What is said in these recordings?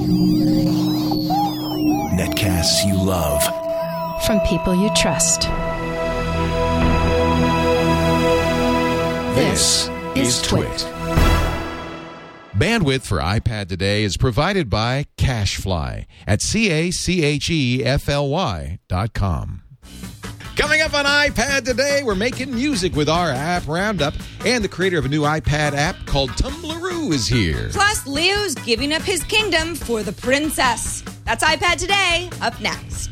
Netcasts you love. From people you trust. This is Twit. Bandwidth for iPad today is provided by CacheFly at CacheFly.com. Coming up on iPad today, we're making music with our app Roundup, and the creator of a new iPad app called Tumblroo is here. Plus, Leo's giving up his kingdom for the princess. That's iPad today, up next.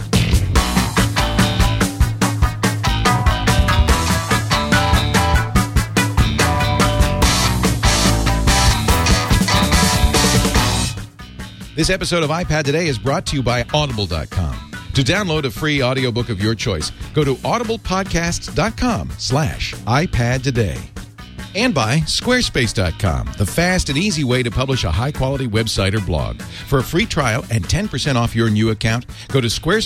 This episode of iPad Today is brought to you by Audible.com. To download a free audiobook of your choice, go to audiblepodcasts.com/iPad Today. And by Squarespace.com, the fast and easy way to publish a high-quality website or blog. For a free trial and 10% off your new account, go to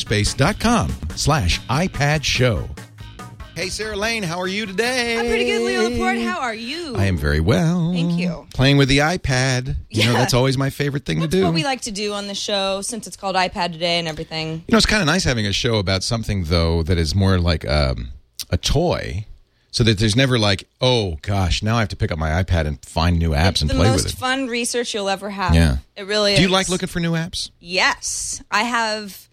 squarespace.com/iPad Show. Hey, Sarah Lane, how are you today? I'm pretty good, Leo Laporte. How are you? I am very well. Thank you. Playing with the iPad. You know, that's always my favorite thing to do. That's what we like to do on the show, since it's called iPad Today and everything. You know, it's kind of nice having a show about something, though, that is more like a toy, so that there's never like, oh, gosh, now I have to pick up my iPad and find new apps and play with it. It's the most fun research you'll ever have. Yeah. It really is. Do you like looking for new apps? Yes. I have.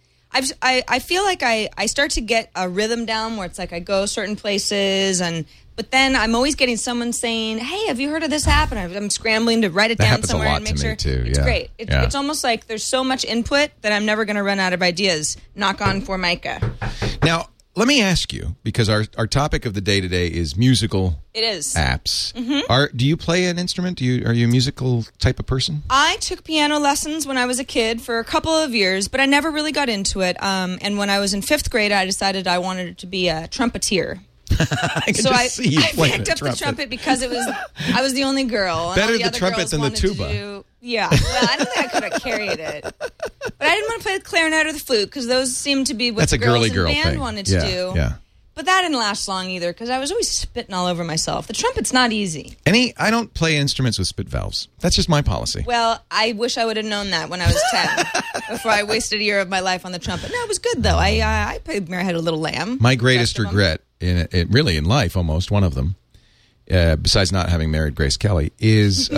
I feel like I start to get a rhythm down where it's like I go certain places, but then I'm always getting someone saying, hey, have you heard of this app? And I'm scrambling to write it down somewhere and make sure. That happens a lot to me, too. It's great. It's almost like there's so much input that I'm never going to run out of ideas. Knock on Formica. Now, let me ask you, because our topic of the day today is musical apps. Mm-hmm. Do you play an instrument? Are you a musical type of person? I took piano lessons when I was a kid for a couple of years, but I never really got into it. And when I was in 5th grade, I decided I wanted to be a trumpeter. I picked up the trumpet because I was the only girl. Better the trumpet than the tuba. Yeah, well, I don't think I could have carried it. But I didn't want to play the clarinet or the flute because those seemed to be what the girls in the band wanted to do. Yeah. But that didn't last long either because I was always spitting all over myself. The trumpet's not easy. I don't play instruments with spit valves. That's just my policy. Well, I wish I would have known that when I was 10 before I wasted a year of my life on the trumpet. No, it was good, though. I played Mary Had a Little Lamb. My greatest regret, really in life, almost one of them, besides not having married Grace Kelly, is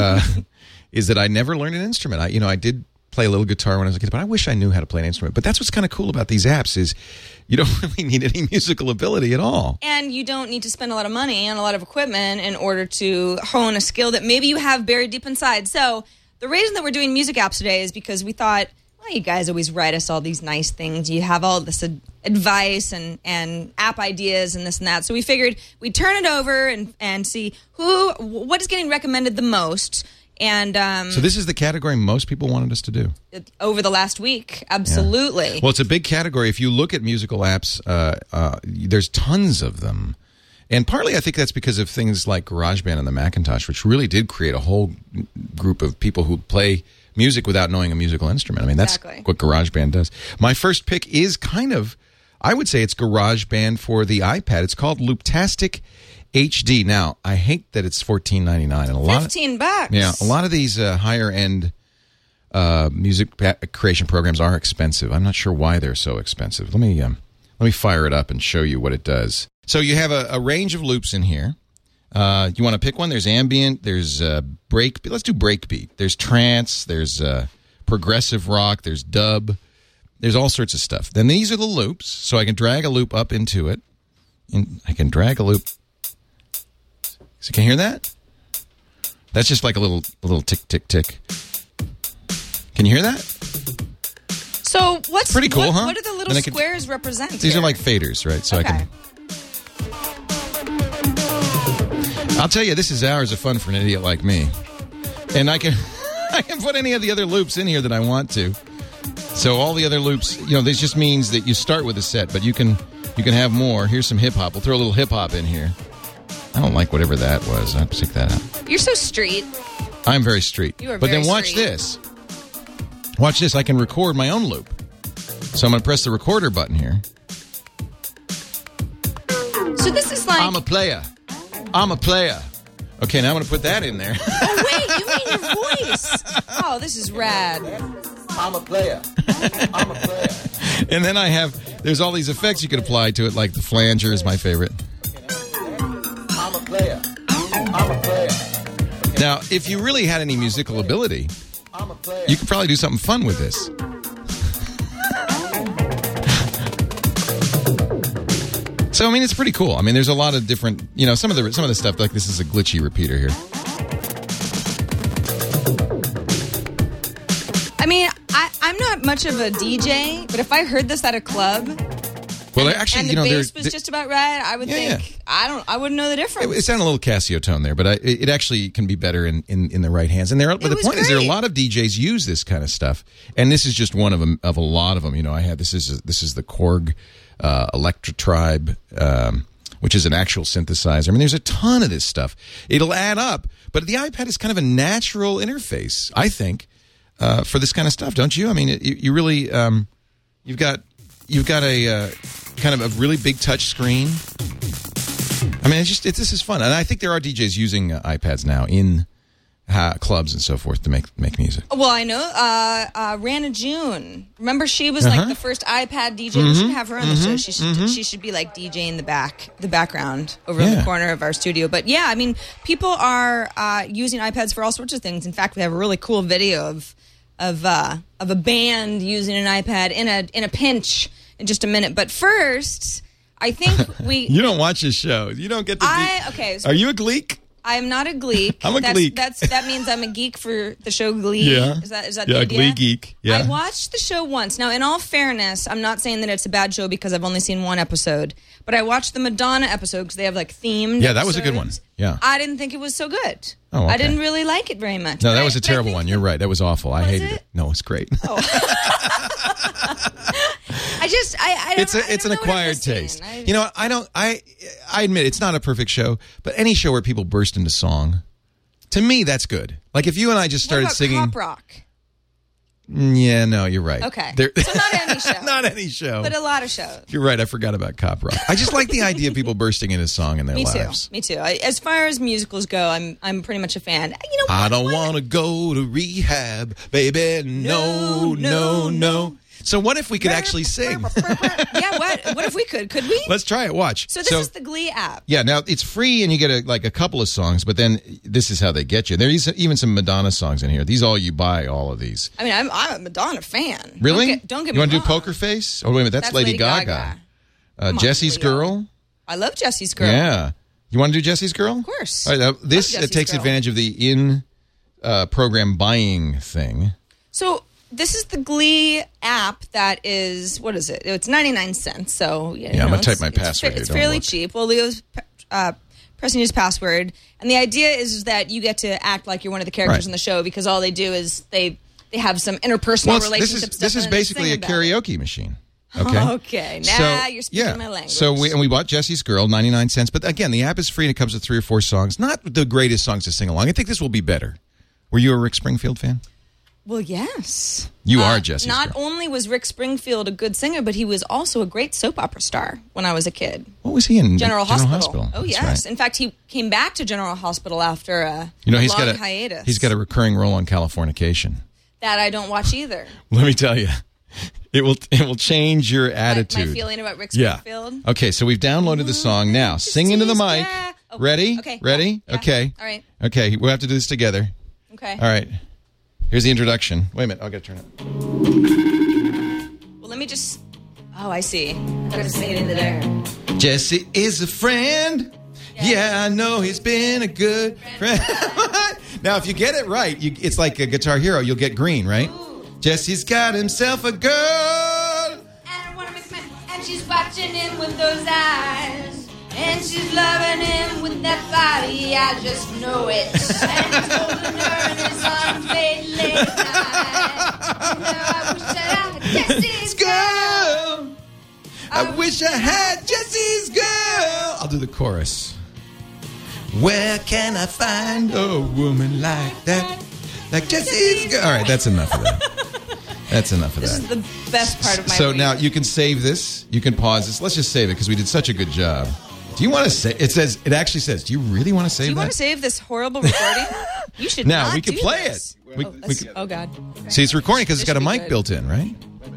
is that I never learned an instrument. I did play a little guitar when I was a kid, but I wish I knew how to play an instrument. But that's what's kind of cool about these apps is you don't really need any musical ability at all. And you don't need to spend a lot of money on a lot of equipment in order to hone a skill that maybe you have buried deep inside. So the reason that we're doing music apps today is because we thought, well, you guys always write us all these nice things. You have all this advice and app ideas and this and that. So we figured we'd turn it over and see what is getting recommended the most. And so this is the category most people wanted us to do. Over the last week, absolutely. Yeah. Well, it's a big category. If you look at musical apps, there's tons of them. And partly I think that's because of things like GarageBand and the Macintosh, which really did create a whole group of people who play music without knowing a musical instrument. I mean, that's what GarageBand does. My first pick is I would say it's GarageBand for the iPad. It's called Looptastic HD. Now, I hate that it's $14.99 and $15. Yeah, a lot of these higher end music creation programs are expensive. I'm not sure why they're so expensive. Let me fire it up and show you what it does. So you have a range of loops in here. You want to pick one? There's ambient. There's breakbeat. Let's do breakbeat. There's trance. There's progressive rock. There's dub. There's all sorts of stuff. Then these are the loops. So I can drag a loop up into it. And I can drag a loop. So can you hear that? That's just like a little tick, tick, tick. Can you hear that? So what's pretty cool, huh? What do the little squares represent? These are like faders, right? So I'll tell you, this is hours of fun for an idiot like me. And I can put any of the other loops in here that I want to. So all the other loops, this just means that you start with a set, but you can have more. Here's some hip hop. We'll throw a little hip hop in here. I don't like whatever that was. I'll take that out. You're so street. I'm very street. You are but very then watch street. this. Watch this. I can record my own loop. So I'm going to press the recorder button here. So this is like... I'm a player. Okay, now I'm going to put that in there. Oh, wait. You mean her voice. Oh, this is rad. I'm a player. And then there's all these effects you could apply to it, like the flanger is my favorite. I'm a player. Now, if you really had any musical ability, I'm a player. you could probably do something fun with this. So, I mean, it's pretty cool. I mean, there's a lot of different, some of the stuff, like this is a glitchy repeater here. I mean, I'm not much of a DJ, but if I heard this at a club, Well, actually, and the bass was just about right, I would think, yeah. I wouldn't know the difference. It sounded a little Casio tone there, but it actually can be better in the right hands. And but the point is, there are a lot of DJs use this kind of stuff, and this is just one of them, of a lot of them. I had this is the Korg Electra Tribe, which is an actual synthesizer. I mean, there's a ton of this stuff. It'll add up, but the iPad is kind of a natural interface, I think, for this kind of stuff, don't you? I mean, you really you've got a kind of a really big touch screen. I mean, this is fun, and I think there are DJs using iPads now in clubs and so forth to make music. Well, I know Rana June. Remember, she was like the first iPad DJ. We should have her on the show. She should be like DJ in the background over in the corner of our studio. But yeah, I mean, people are using iPads for all sorts of things. In fact, we have a really cool video of a band using an iPad in a pinch in just a minute. But first, I think You don't watch this show. You don't get to okay. So are you a gleek? I am not a gleek. I'm a gleek. That means I'm a geek for the show Glee. Yeah. Is that the idea? Glee geek. Yeah. I watched the show once. Now, in all fairness, I'm not saying that it's a bad show because I've only seen one episode. But I watched the Madonna episode because they have like themed. Yeah, that was a good one. Yeah. I didn't think it was so good. Oh, okay. I didn't really like it very much. No, that was a terrible one. You're right. That was awful. I hated it? it. No, it's great. Oh. I don't It's an know what I'm acquired missing. taste. I admit it's not a perfect show, but any show where people burst into song, to me, that's good. Like if you and I just started what about singing. Cop Rock? Yeah, no, you're right. Okay. So not any show. Not any show. But a lot of shows. You're right. I forgot about Cop Rock. I just like the idea of people bursting into song in their lives. Me too. As far as musicals go, I'm pretty much a fan. You know, I don't want to go to rehab, baby. No, no, no. So what if we could actually sing? Yeah, what if we could? Could we? Let's try it. Watch. So this is the Glee app. Yeah, now it's free and you get a couple of songs, but then this is how they get you. There's even some Madonna songs in here. You buy all of these. I mean, I'm a Madonna fan. Really? Don't get me wrong. You want to do Poker Face? Oh, wait a minute. That's Lady Gaga. Jesse's Jesse's Girl? I love Jesse's Girl. Yeah. You want to do Jesse's Girl? Of course. All right, now, this takes Girl. advantage of the in-program buying thing. So this is the Glee app that is, what is it? It's 99 cents. So, I'm going to type my password. It's fairly cheap. Well, Leo's pressing his password. And the idea is that you get to act like you're one of the characters in the show because all they do is they have some interpersonal relationships. This is basically a karaoke machine. Okay. Okay. Now you're speaking my language. So we bought Jesse's Girl, 99 cents. But again, the app is free and it comes with 3 or 4 songs. Not the greatest songs to sing along. I think this will be better. Were you a Rick Springfield fan? Well, yes. You are Jesse's Not Girl. only was Rick Springfield a good singer, but he was also a great soap opera star when I was a kid. What was he in? General Hospital. Oh, That's yes. right. In fact, he came back to General Hospital after a he's long got hiatus. He's got a recurring role on Californication. That I don't watch either. Let me tell you, it will change your attitude. My feeling about Rick Springfield. Yeah. Okay, so we've downloaded the song now. Sing into the mic. Oh, Ready? Okay. Ready? Yeah. Okay. All right. Okay, we'll have to do this together. Okay. All right. Here's the introduction. Wait a minute. I'll get to turn it. Well, let me just... Oh, I see. I gotta sing it into there. Jesse is a friend. Yeah, I know he's been a good friend. Now, if you get it right, it's like a Guitar Hero. You'll get green, right? Ooh. Jesse's got himself a girl. And I wanna make and she's watching him with those eyes. And she's loving him with that body, I just know it. And he's holding her in his arms late night. I wish that I had Jesse's girl. I wish I had Jesse's girl. I'll do the chorus. Where can I find a woman like that? Like Jesse's girl. All right, that's enough of that. That's enough of This that. is the best part of my So week. now you can save this. You can pause this. Let's just save it because we did such a good job. Do you want to say? It actually says. Do you really want to save Do you that? want to save this horrible recording? You should Now, not we could do play this. it. Oh God. See, it's recording because it's This got a should be mic good. built in, right?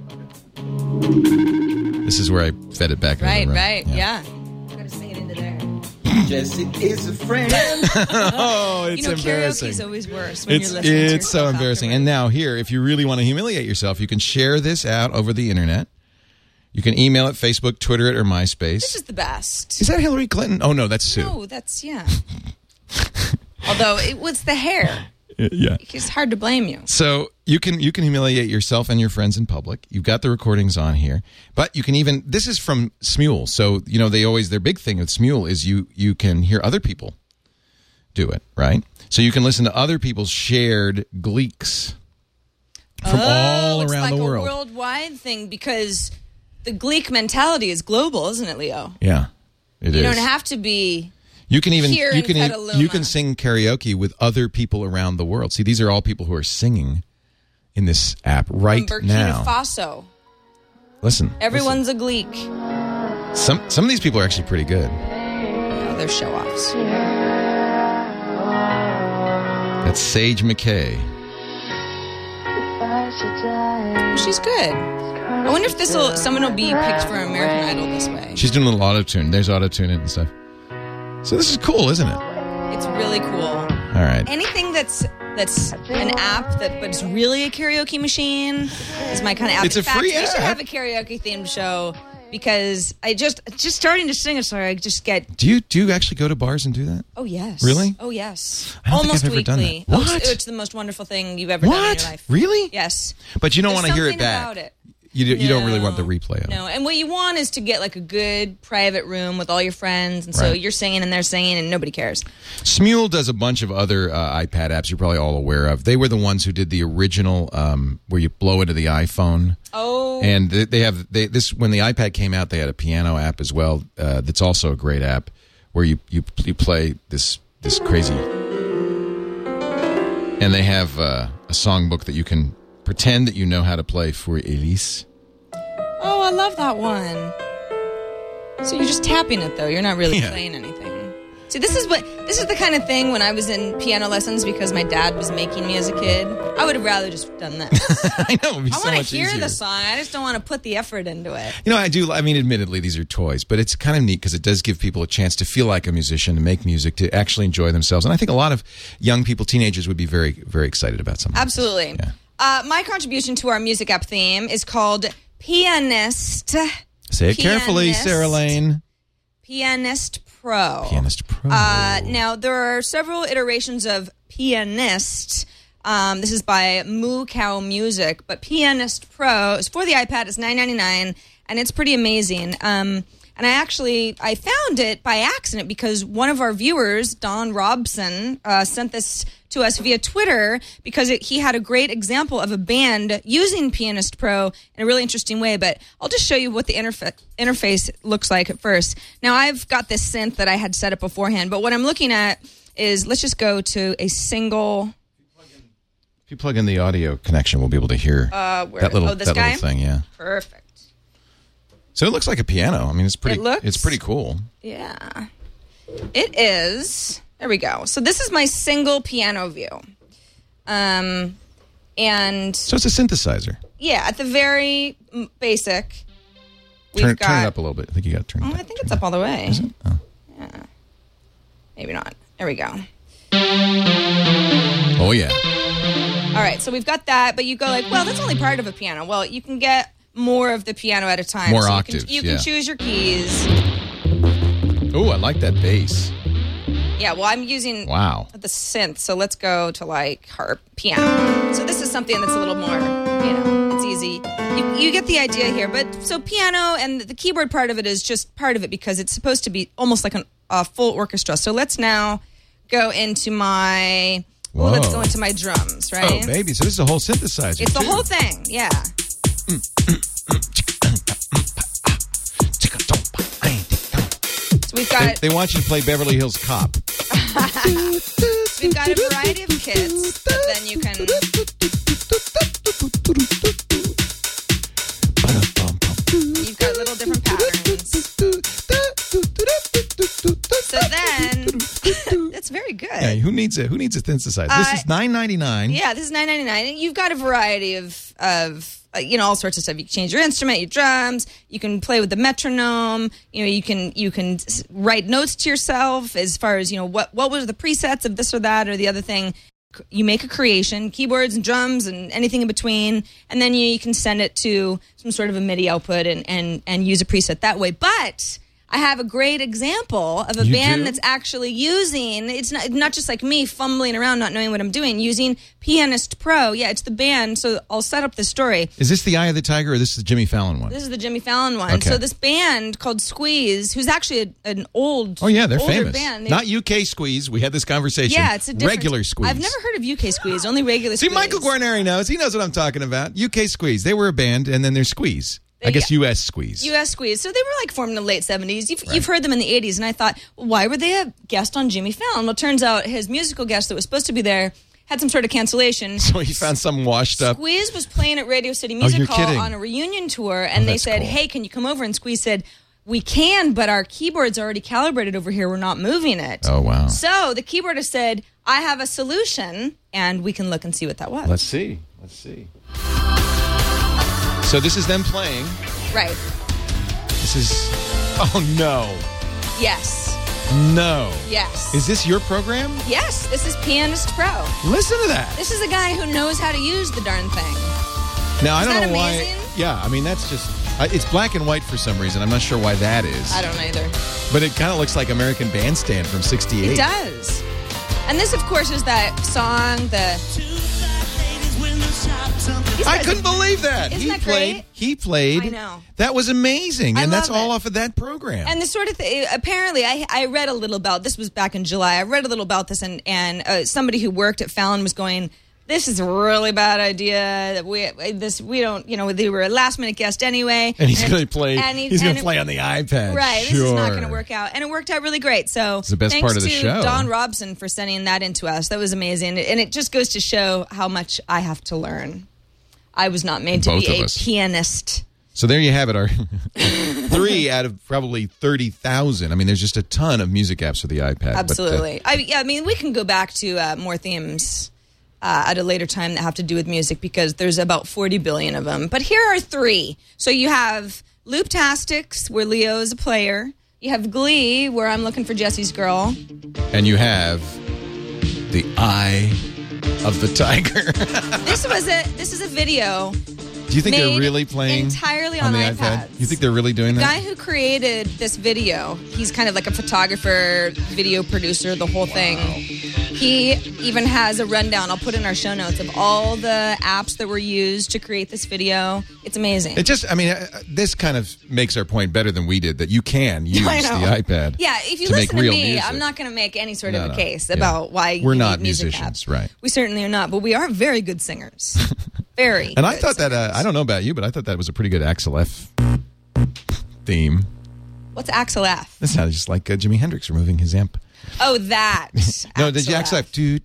This is where I fed it back. Right, into the room. right, yeah. Gotta sing it into there. Jesse is a friend. Oh, it's You know, embarrassing. karaoke's always worse when It's you're listening to it's so yourself embarrassing. afterwards. And now here, if you really want to humiliate yourself, you can share this out over the internet. You can email it, Facebook, Twitter it, or MySpace. This is the best. Is that Hillary Clinton? Oh no, that's Sue. No, that's yeah. Although it was the hair. Yeah. It's hard to blame you. So you can humiliate yourself and your friends in public. You've got the recordings on here, but you can even. This is from Smule. So their big thing with Smule is you can hear other people do it, right? So you can listen to other people's shared gleeks from all it's around like the world. a worldwide thing because the Gleek mentality is global, isn't it, Leo? Yeah, it is. You don't have to be. You can even here in Petaluma. you can sing karaoke with other people around the world. See, these are all people who are singing in this app right From Burkina now. Faso. Listen, Everyone's a Gleek. some of these people are actually pretty good. No, they're show-offs. That's Sage McKay. She's good. I wonder if someone will be picked for American Idol this way. She's doing a little auto-tune. There's auto-tune and stuff. So this is cool, isn't it? It's really cool. All right. Anything that's an app but it's really a karaoke machine is my kind of app. It's In a fact, free we should app. have a karaoke themed show because I just starting to sing a song. I just get. Do you actually go to bars and do that? Oh yes. Really? Oh yes. I don't think Almost I've ever done weekly. that. Oh, What? it's the most wonderful thing you've ever done in your What? life. Really? Yes. But you don't There's want to hear it something back. about it. You don't really want the replay of it. No, and what you want is to get like a good private room with all your friends, and so Right. you're singing and they're singing, and nobody cares. Smule does a bunch of other iPad apps you're probably all aware of. They were the ones who did the original where you blow into the iPhone. Oh, And they have this when the iPad came out, they had a piano app as well. That's also a great app where you play this crazy. And they have a songbook that you can pretend that you know how to play for Elise. oh, I love that one. So you're just tapping it though. You're not really Yeah. playing anything. See, this is the kind of thing when I was in piano lessons because my dad was making me as a kid. I would have rather just done that. I know, it would be I so want much to hear easier. the song. I just don't want to put the effort into it. I do. I mean, admittedly, these are toys, but it's kind of neat because it does give people a chance to feel like a musician, to make music, to actually enjoy themselves. And I think a lot of young people, teenagers, would be very, very excited about something. like this. Absolutely. Yeah. My contribution to our music app theme is called Pianist. Say it carefully, Pianist. Sarah Lane. Pianist Pro. Pianist Pro. Now, there are several iterations of Pianist. This is by Moo Cow Music, but Pianist Pro is for the iPad. It's $9.99, and it's pretty amazing. And I found it by accident because one of our viewers, Don Robson, sent this to us via Twitter because he had a great example of a band using Pianist Pro in a really interesting way. But I'll just show you what the interface looks like at first. Now, I've got this synth that I had set up beforehand, but what I'm looking at is, let's just go to a single... If you plug in the audio connection, we'll be able to hear where? that little This guy? little thing. Yeah. Perfect. So it looks like a piano. I mean, it's pretty. It looks- It's pretty cool. Yeah. It is. There we go. So this is my single piano view. And So it's a synthesizer. yeah, at the very basic, we've Turn got... it up a little bit. I think you got to turn it Oh, up. I think it's up all the way. Is it? Oh. Yeah. Maybe not. There we go. Oh yeah. All right, so we've got that, but you go like, well, that's only part of a piano. Well, you can get more of the piano at a time. More so octaves, You yeah. can choose your keys. Oh, I like that bass. Yeah, well, I'm using Wow. the synth, so let's go to like harp, piano. So this is something that's a little more, it's easy. You get the idea here. But so piano and the keyboard part of it is just part of it because it's supposed to be almost like a full orchestra. So let's now go into my... Whoa. Let's go into my drums, right? Oh, baby. So this is a whole synthesizer. It's the too. whole thing, yeah. So we've got They want you to play Beverly Hills Cop. we've got a variety of kits that then you can. You've got little different patterns. Yeah, who needs a synthesizer? This is $9.99. Yeah, this is $9.99. You've got a variety of all sorts of stuff. You can change your instrument, your drums. You can play with the metronome. You can write notes to yourself as far as what was the presets of this or that or the other thing. You make a creation, keyboards and drums and anything in between, and then you can send it to some sort of a MIDI output and use a preset that way. But I have a great example of a band that's actually using, it's not just like me fumbling around not knowing what I'm doing, using Pianist Pro. Yeah, it's the band, so I'll set up the story. Is this the Eye of the Tiger or this is the Jimmy Fallon one? This is the Jimmy Fallon one. Okay. So this band called Squeeze, who's actually an old they're older famous. band. Not UK Squeeze. We had this conversation. Yeah, it's a different, regular Squeeze. I've never heard of UK Squeeze, only regular See, Squeeze. Michael Guarneri knows. He knows what I'm talking about. UK Squeeze. They were a band, and then there's Squeeze. I guess US Squeeze. US Squeeze. So they were formed in the late 70s. You've heard them in the 80s. And I thought, well, why were they a guest on Jimmy Fallon? Well, it turns out his musical guest that was supposed to be there had some sort of cancellation. So he found some washed up. Squeeze was playing at Radio City Music Hall kidding. on a reunion tour. And they said, hey, can you come over? And Squeeze said, we can, but our keyboard's already calibrated over here. We're not moving it. Oh, wow. So the keyboardist said, I have a solution. And we can look and see what that was. Let's see. So this is them playing. Right. This is... Oh, no. Yes. No. Yes. Is this your program? Yes, this is Pianist Pro. Listen to that. This is a guy who knows how to use the darn thing. Now, I don't Isn't know that amazing? why... Yeah, I mean, that's just... It's black and white for some reason. I'm not sure why that is. I don't either. But it kind of looks like American Bandstand from 68. It does. And this, of course, is that song, I couldn't believe that. Isn't that great? He played. I know. That was amazing. And that's love all it. off of that program. And the sort of thing, apparently, I read a little about, this was back in July, I read a little about this, and somebody who worked at Fallon was going, this is a really bad idea. We don't, they were a last minute guest anyway. And he's going to play. He's going to play on the iPad. Right. Sure. This is not going to work out, and it worked out really great. So it's the best part of the show. Thanks to Don Robson for sending that into us. That was amazing, and it just goes to show how much I have to learn. I was not made to Both be of a us. pianist. So there you have it. Our 3 out of probably 30,000. I mean, there's just a ton of music apps for the iPad. Absolutely. I mean, we can go back to more themes at a later time that have to do with music because there's about 40 billion of them. But here are 3. So you have Looptastics, where Leo is a player. You have Glee, where I'm looking for Jesse's girl. And you have the Eye of the Tiger. This is a video. Do you think they're really playing entirely on the iPads? iPad? You think they're really doing The that? guy who created this video, he's kind of like a photographer, video producer, the whole thing. He even has a rundown, I'll put in our show notes, of all the apps that were used to create this video. It's amazing. It just, I mean, this kind of makes our point better than we did, that you can use the iPad. Yeah, if you to listen make to real me, music. I'm not going to make any sort of No, a case yeah. about why We're you not need music musicians, apps. right. We certainly are not, but we are very good singers. Very And I good thought that, singers. I don't know about you, but I thought that was a pretty good Axel F theme. What's Axel F? That sounds just like Jimi Hendrix removing his amp. Oh, that. No, the Axel F. Oh,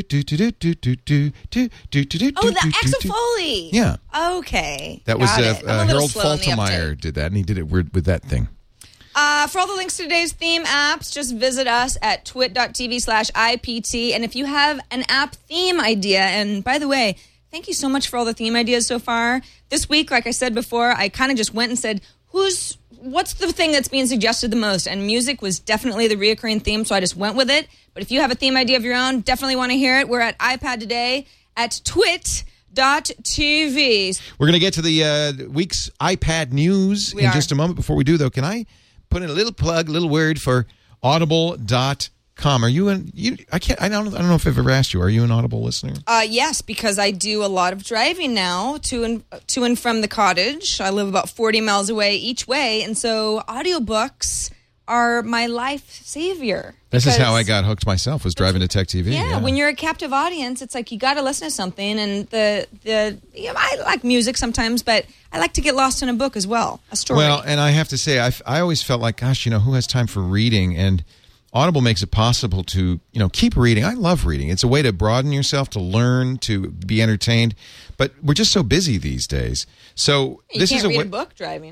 the Axel Foley. Yeah. Okay. That was Got it. I'm a little Harold slow in the Faltermeyer uptake. did that, and he did it with that thing. For all the links to today's theme apps, just visit us at twit.tv/IPT. And if you have an app theme idea, and by the way, thank you so much for all the theme ideas so far. This week, like I said before, I kind of just went and said, what's the thing that's being suggested the most? And music was definitely the reoccurring theme, so I just went with it. But if you have a theme idea of your own, definitely want to hear it. We're at iPad today at twit.tv. We're going to get to the week's iPad news in just a moment. Before we do, though, can I put in a little plug, a little word for audible.com? Are you I don't know if I've ever asked you. Are you an Audible listener? Yes, because I do a lot of driving now to and from the cottage. I live about 40 miles away each way, and so audiobooks are my life savior. This is how I got hooked myself, was driving to Tech TV. Yeah, when you're a captive audience, it's like you got to listen to something, and I like music sometimes, but I like to get lost in a book as well, a story. Well, and I have to say, I always felt like, gosh, who has time for reading? And Audible makes it possible to, keep reading. I love reading. It's a way to broaden yourself, to learn, to be entertained. But we're just so busy these days. So you this can't is read a book driving.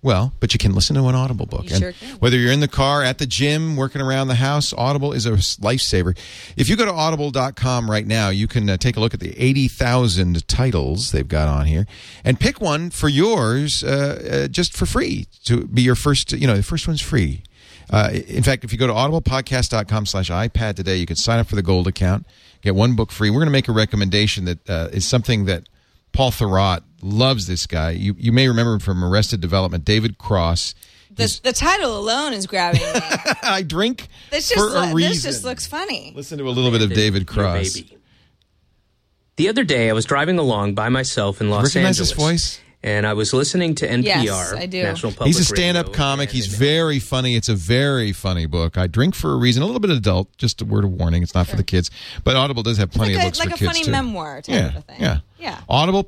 Well, but you can listen to an Audible book. You sure can. Whether you're in the car, at the gym, working around the house, Audible is a lifesaver. If you go to audible.com right now, you can take a look at the 80,000 titles they've got on here and pick one for yours just for free to be your first, the first one's free. In fact, if you go to audiblepodcast.com/iPad today, you can sign up for the gold account, get one book free. We're going to make a recommendation that is something that Paul Thurrott loves. This guy. You may remember him from Arrested Development. David Cross. The title alone is grabbing me. I drink This for a reason. This just looks funny. Listen to a little bit of David Cross. Baby. The other day, I was driving along by myself in Los Recognize Angeles. his voice? And I was listening to NPR, Yes, I do. National Public He's a stand-up Radio, comic. and- He's very funny. It's a very funny book. I drink for a reason. A little bit adult. Just a word of warning. It's not for the kids. But Audible does have plenty of books for like kids a funny too. memoir type Yeah, of a thing. yeah.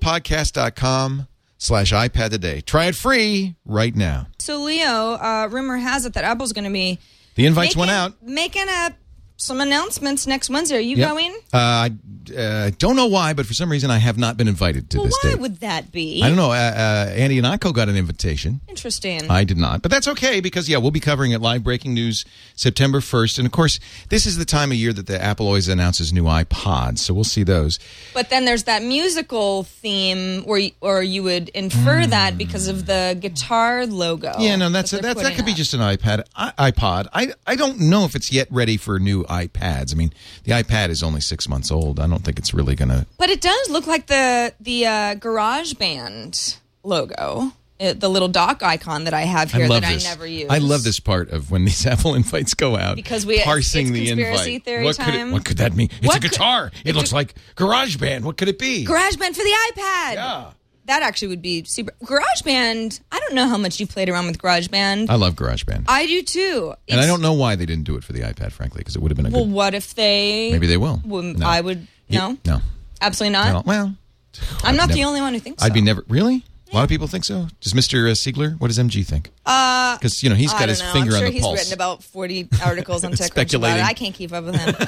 audiblepodcast.com/iPad today. Try it free right now. So, Leo, rumor has it that Apple's going to be The invites went out. making some announcements next Wednesday. Are you Yep. going? I don't know why, but for some reason I have not been invited to Well, this why date. would that be? I don't know. Andy and Anko got an invitation. Interesting. I did not. But that's okay because, we'll be covering it live breaking news September 1st. And, of course, this is the time of year that the Apple always announces new iPods. So we'll see those. But then there's that musical theme or you would infer that because of the guitar logo. Yeah, no, that they're could be putting just an iPod. I don't know if it's yet ready for new iPads. I mean, the iPad is only 6 months old. I don't think it's really going to... But it does look like the GarageBand logo, the little dock icon that I have here that I never use. I love this part of when these Apple invites go out. Because parsing it's the conspiracy invite. theory time. What could that mean? It's What a guitar. It looks like GarageBand. What could it be? GarageBand for the iPad. Yeah. That actually would be super. GarageBand, I don't know how much you've played around with GarageBand. I love GarageBand. I do too. And I don't know why they didn't do it for the iPad, frankly, because it would have been a Well, good... what if they... Maybe they will. No. No. I would... No? No. Absolutely not? Well... I'm not the never- only one who thinks so. I'd be never... Really? A lot of people think so? Does Mr. Siegler, what does MG think? Because, he's got his finger I'm sure on the he's pulse. written about 40 articles on TechCrunch about Speculating. it. I can't keep up with him.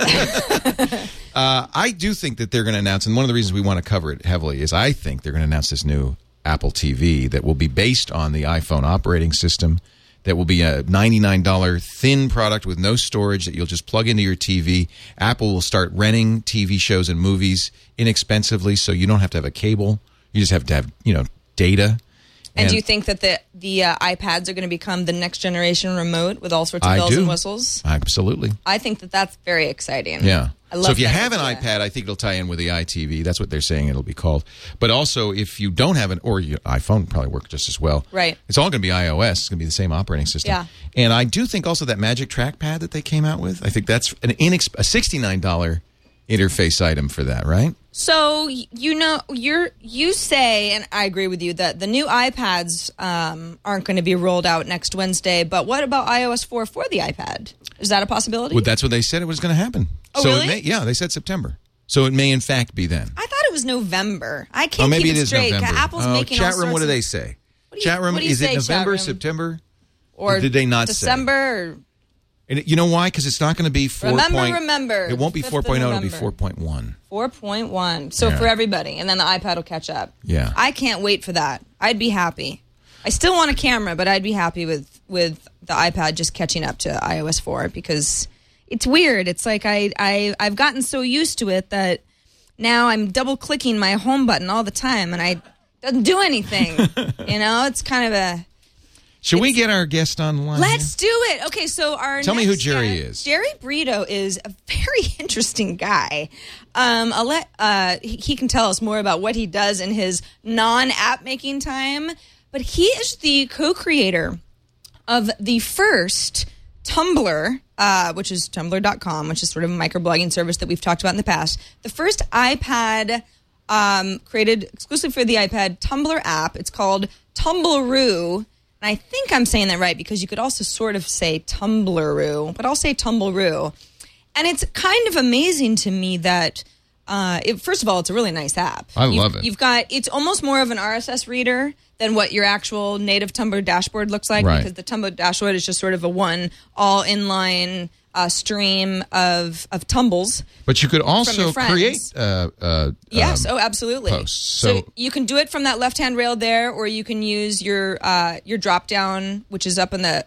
I do think that they're going to announce, and one of the reasons we want to cover it heavily is I think they're going to announce this new Apple TV that will be based on the iPhone operating system, that will be a $99 thin product with no storage that you'll just plug into your TV. Apple will start renting TV shows and movies inexpensively, so you don't have to have a cable. You just have to have, data. And do you think that the iPads are going to become the next generation remote with all sorts of bells and whistles? Absolutely. I think that that's very exciting. Yeah. I love so if you that have an idea. iPad, I think it'll tie in with the iTV. That's what they're saying it'll be called. But also, if you don't have an, or your iPhone probably work just as well. Right. It's all going to be iOS. It's going to be the same operating system. Yeah. And I do think also that Magic Trackpad that they came out with, I think that's a $69 interface item for that, right? So you say, and I agree with you, that the new iPads aren't going to be rolled out next Wednesday. But what about iOS 4 for the iPad? Is that a possibility? Well, that's what they said it was going to happen. Oh, so really? It may, yeah, they said September. So it may in fact be then. I thought it was November. I can't maybe keep it it is straight. November. Apple's making all chat room. sorts What do of- they say? What do you- Chat room. what do you Is say, it chat November, room? September? Or did they not say? December? Or And you know why? Because it's not going to be 4. Remember. It won't be 5th of 4.0. It'll be November. 4.1. 4.1. So Yeah. for everybody. And then the iPad will catch up. Yeah. I can't wait for that. I'd be happy. I still want a camera, but I'd be happy with the iPad just catching up to iOS 4 because it's weird. It's like I've gotten so used to it that now I'm double clicking my home button all the time and it doesn't do anything. It's kind of a... Should we get our guest online? Let's do it. Okay, so Tell me who next Jerry guest- is. Jerry Brito is a very interesting guy. He can tell us more about what he does in his non-app making time. But he is the co-creator of the first Tumblr, which is Tumblr.com, which is sort of a microblogging service that we've talked about in the past. The first iPad created exclusively for the iPad Tumblr app. It's called Tumblroo. And I think I'm saying that right because you could also sort of say Tumblroo, but I'll say Tumblroo. And it's kind of amazing to me that, first of all, it's a really nice app. I love it. It's almost more of an RSS reader than what your actual native Tumblr dashboard looks like Right. because the Tumblr dashboard is just sort of a one all inline stream of tumbles. But you could From also your friends. create Yes, absolutely. posts. So you can do it from that left-hand rail there, or you can use your drop-down, which is up in the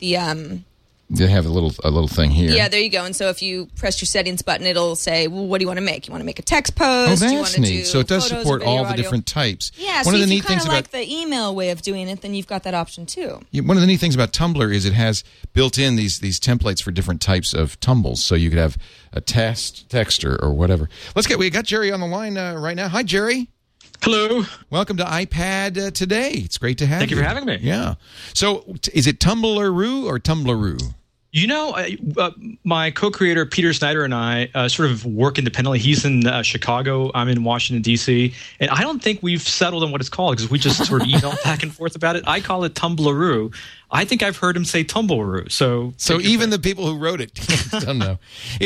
they have a little thing here. Yeah, there you go. And so if you press your settings button, it'll say, well, what do you want to make? You want to make a text post? Oh, you want that's to neat. do So it does photos or support video, all the audio? different types. Yeah, One so of the if you neat kind things of about like the email way of doing it, then you've got that option too. one of the neat things about Tumblr is it has built in these templates for different types of tumbles. So you could have a text or whatever. We got Jerry on the line right now. Hi, Jerry. Hello. Welcome to iPad Today. It's great to have you. Thank you for having me. Yeah. So is it Tumblr-oo or Tumblr-oo? You know, my co-creator Peter Snyder and I sort of work independently. He's in Chicago. I'm in Washington, D.C. And I don't think we've settled on what it's called because we just sort of email back and forth about it. I call it Tumblr-oo. I think I've heard him say Tumblr-oo. So even the people who wrote it don't know.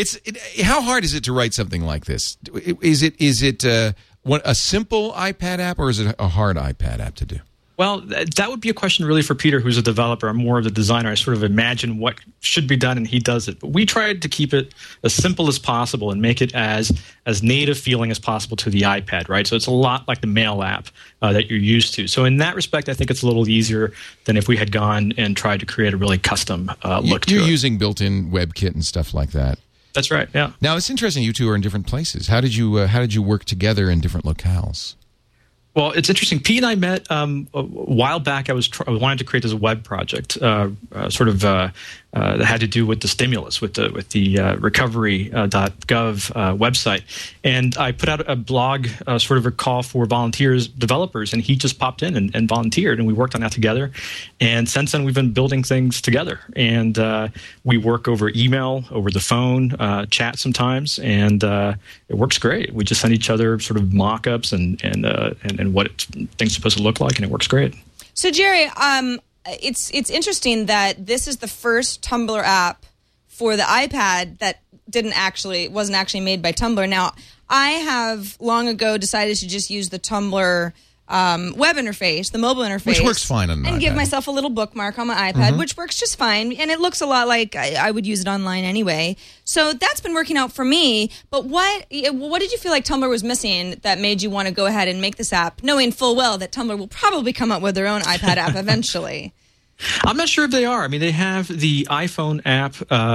How hard is it to write something like this? Is it a simple iPad app or is it a hard iPad app to do? Well, that would be a question really for Peter, who's a developer. I'm more of the designer. I sort of imagine what should be done, and he does it. But we tried to keep it as simple as possible and make it as native feeling as possible to the iPad, right? So it's a lot like the Mail app that you're used to. So in that respect, I think it's a little easier than if we had gone and tried to create a really custom look to it. You're using built-in WebKit and stuff like that. That's right, yeah. Now, it's interesting you two are in different places. How did you work together in different locales? Well, it's interesting. Pete and I met a while back. I wanted to create this web project, that had to do with the stimulus, with the recovery.gov website, and I put out a blog, sort of a call for volunteers, developers, and he just popped in and volunteered, and we worked on that together. And since then, we've been building things together, and we work over email, over the phone, chat sometimes, and it works great. We just send each other sort of mock-ups and what things are supposed to look like, and it works great. So, Jerry, it's interesting that this is the first Tumblr app for the iPad that wasn't actually made by Tumblr. Now, I have long ago decided to just use the Tumblr web interface, the mobile interface, which works fine on an and iPad. give myself a little bookmark on my iPad, which works just fine, and it looks a lot like I would use it online anyway. So that's been working out for me. But what did you feel like Tumblr was missing that made you want to go ahead and make this app, knowing full well that Tumblr will probably come up with their own iPad app eventually? I'm not sure if they are. I mean, they have the iPhone app,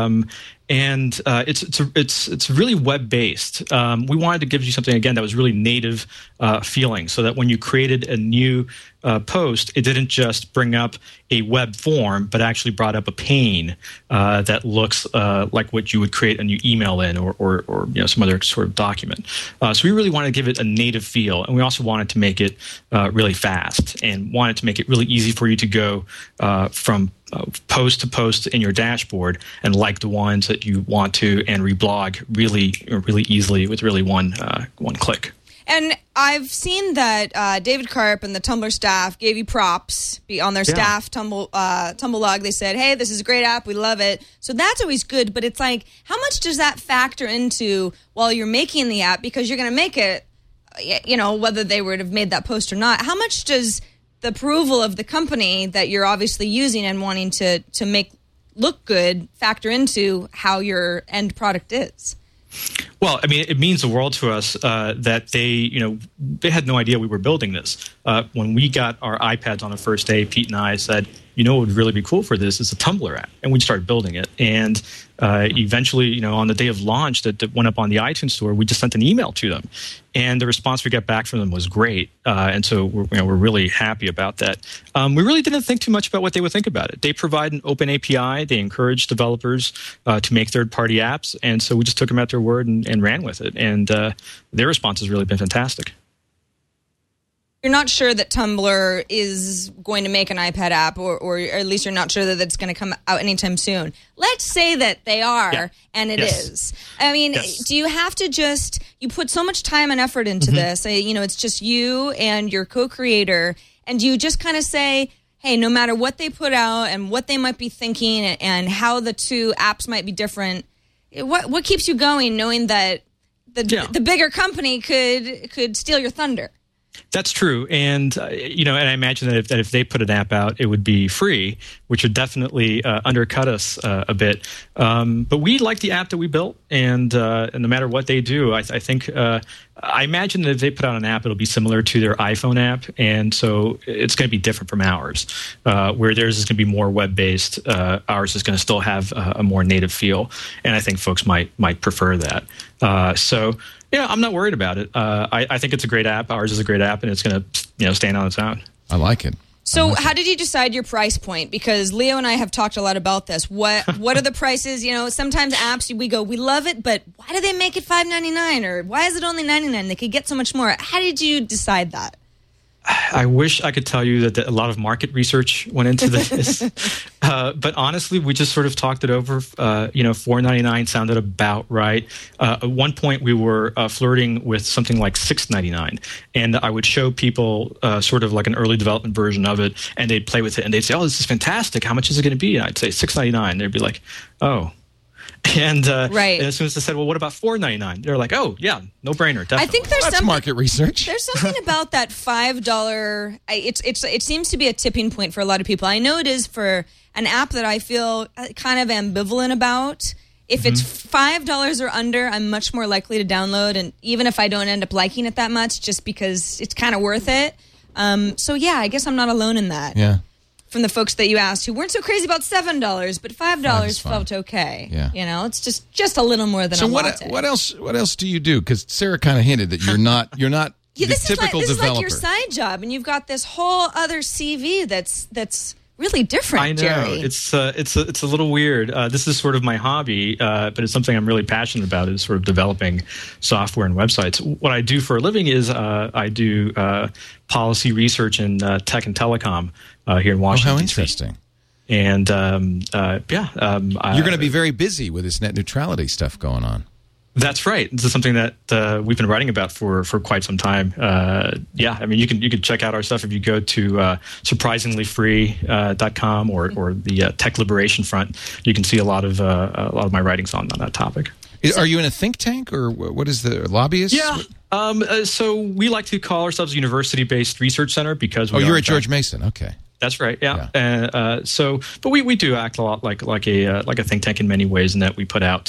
and it's really web based. We wanted to give you something again that was really native feeling, so that when you created a new post, it didn't just bring up a web form, but actually brought up a pane that looks like what you would create a new email in, or some other sort of document. So we really wanted to give it a native feel, and we also wanted to make it really fast, and wanted to make it really easy for you to go from post to post in your dashboard and like the ones that you want to, and reblog really easily with really one click. And I've seen that David Karp and the Tumblr staff gave you props on their staff Tumblr log. They said, hey, this is a great app. We love it. So that's always good. But it's like, how much does that factor into while you're making the app? Because you're going to make it, whether they would have made that post or not. How much does the approval of the company that you're obviously using and wanting to make look good factor into how your end product is? Well, I mean, it means the world to us that they had no idea we were building this. When we got our iPads on the first day, Pete and I said, what would really be cool for this is a Tumblr app. And we started building it. And eventually, on the day of launch that went up on the iTunes store, we just sent an email to them. And the response we got back from them was great. And so we're really happy about that. We really didn't think too much about what they would think about it. They provide an open API. They encourage developers to make third-party apps. And so we just took them at their word and ran with it. And their response has really been fantastic. You're not sure that Tumblr is going to make an iPad app, or at least you're not sure that it's going to come out anytime soon. Let's say that they are, and it is. I mean, do you have to you put so much time and effort into this, it's just you and your co-creator, and you just kind of say, hey, no matter what they put out and what they might be thinking and how the two apps might be different, what keeps you going knowing that the bigger company could steal your thunder? That's true, and and I imagine that if they put an app out, it would be free, which would definitely undercut us a bit. But we like the app that we built, and no matter what they do, I think I imagine that if they put out an app, it'll be similar to their iPhone app, and so it's going to be different from ours. Where theirs is going to be more web-based, ours is going to still have a more native feel, and I think folks might prefer that. So. Yeah, I'm not worried about it. I think it's a great app. Ours is a great app, and it's going to stand on its own. I like it. So how did you decide your price point? Because Leo and I have talked a lot about this. What are the prices? Sometimes apps, we go, we love it, but why do they make it $5.99? Or why is it only $99? They could get so much more. How did you decide that? I wish I could tell you that a lot of market research went into this, but honestly, we just sort of talked it over. $4.99 sounded about right. At one point, we were flirting with something like $6.99, and I would show people sort of like an early development version of it, and they'd play with it, and they'd say, "Oh, this is fantastic! How much is it going to be?" And I'd say $6.99. They'd be like, "Oh." And, right. And as soon as I said, "Well, what about $4.99?" They're like, "Oh, yeah, no brainer." Definitely. I think That's market research. There's something about that $5. It seems to be a tipping point for a lot of people. I know it is for an app that I feel kind of ambivalent about. If it's $5 or under, I'm much more likely to download, and even if I don't end up liking it that much, just because it's kind of worth it. So yeah, I guess I'm not alone in that. Yeah. From the folks that you asked who weren't so crazy about $7, but $5 felt okay. Yeah. It's just a little more than a latte. What else do you do? Because Sarah kind of hinted that you're not the typical this developer. is like your side job, and you've got this whole other CV that's really different. I know. Jerry. It's a little weird. This is sort of my hobby, but it's something I'm really passionate about. Is sort of developing software and websites. What I do for a living is I do policy research in tech and telecom here in Washington. Oh, how interesting! And you're going to be very busy with this net neutrality stuff going on. That's right. This is something that we've been writing about for quite some time. You can check out our stuff if you go to surprisinglyfree.com or the Tech Liberation Front. You can see a lot of my writings on that topic. Are you in a think tank, or what is the lobbyist? Yeah. So we like to call ourselves a university-based research center because you're at George Mason. Okay. That's right. Yeah. But we do act a lot like a think tank in many ways, in that we put out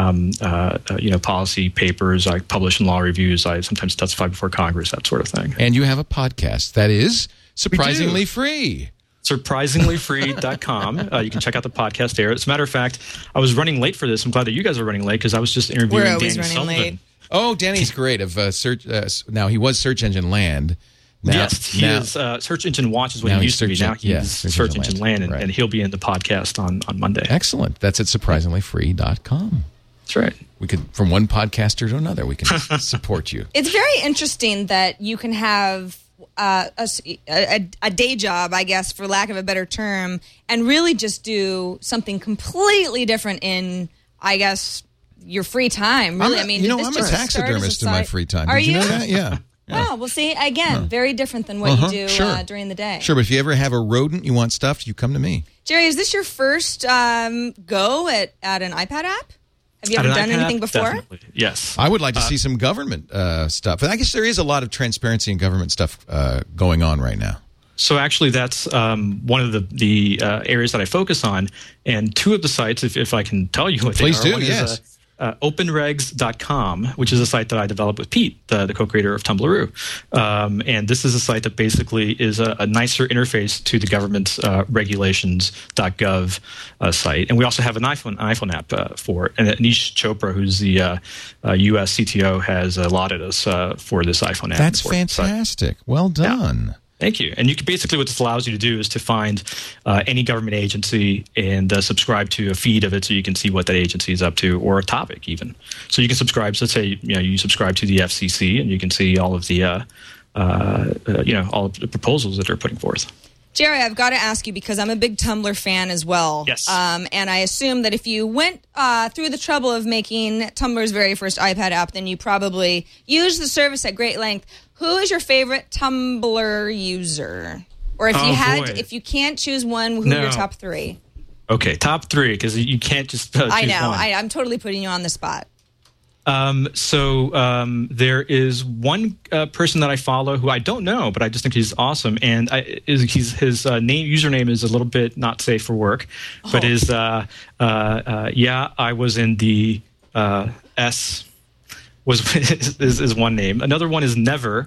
policy papers. I publish in law reviews. I sometimes testify before Congress, that sort of thing. And you have a podcast that is surprisingly free. Surprisinglyfree.com. You can check out the podcast there. As a matter of fact, I was running late for this. I'm glad that you guys are running late because I was just interviewing We're always Danny running Sullivan. late. Oh, Danny's great. Of search. Now he was Search Engine Land. He is. Search Engine Watch is what he used to be. Now he's Search Engine Land, and he'll be in the podcast on Monday. Excellent. That's at surprisinglyfree.com. That's right. We could, from one podcaster to another, we can support you. It's very interesting that you can have a day job, I guess, for lack of a better term, and really just do something completely different in, I guess, your free time. Really, I'm a taxidermist in my free time. Are Did you know that? Yeah. Wow. Well, see, again, very different than what you do during the day. Sure, but if you ever have a rodent you want stuffed, you come to me. Jerry, is this your first go at an iPad app? Have you ever done anything before? Definitely. Yes. I would like to see some government stuff. And I guess there is a lot of transparency and government stuff going on right now. So actually, that's one of the areas that I focus on. And two of the sites, if I can tell you what they are. Please do, one yes. is openregs.com, which is a site that I developed with Pete, the co-creator of Tumblroo. And this is a site that basically is a nicer interface to the government's regulations.gov site. And we also have an iPhone app for it. And Anish Chopra, who's the U.S. CTO, has allotted us for this iPhone app. That's fantastic. Well done. Yeah. Thank you. And you can basically, what this allows you to do is to find any government agency and subscribe to a feed of it, so you can see what that agency is up to, or a topic even. So you can subscribe. So let's say you subscribe to the FCC, and you can see all of the all of the proposals that they're putting forth. Jerry, I've got to ask you, because I'm a big Tumblr fan as well. Yes. And I assume that if you went through the trouble of making Tumblr's very first iPad app, then you probably used the service at great length. Who is your favorite Tumblr user? Or if if you can't choose one, who are your top three? Okay, top three, because you can't just choose I know. one. I'm totally putting you on the spot. There is one person that I follow who I don't know, but I just think he's awesome, and his username is a little bit not safe for work, but is I was in the S. is one name. Another one is Never,